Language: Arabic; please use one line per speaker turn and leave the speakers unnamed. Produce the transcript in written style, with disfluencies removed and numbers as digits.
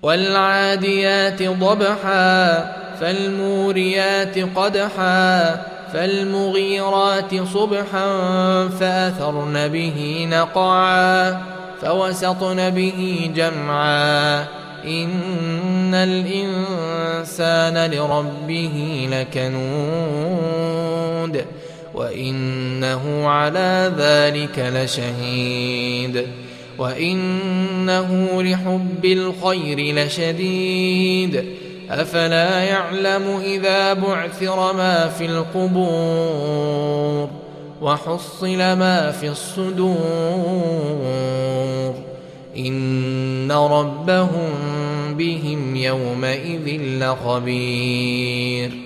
والعاديات ضبحا فالموريات قدحا فالمغيرات صبحا فأثرن به نقعا فوسطن به جمعا إن الإنسان لربه لكنود وإنه على ذلك لشهيد وإنه لحب الخير لشديد أفلا يعلم إذا بعثر ما في القبور وحصل ما في الصدور إن ربهم بهم يومئذ لخبير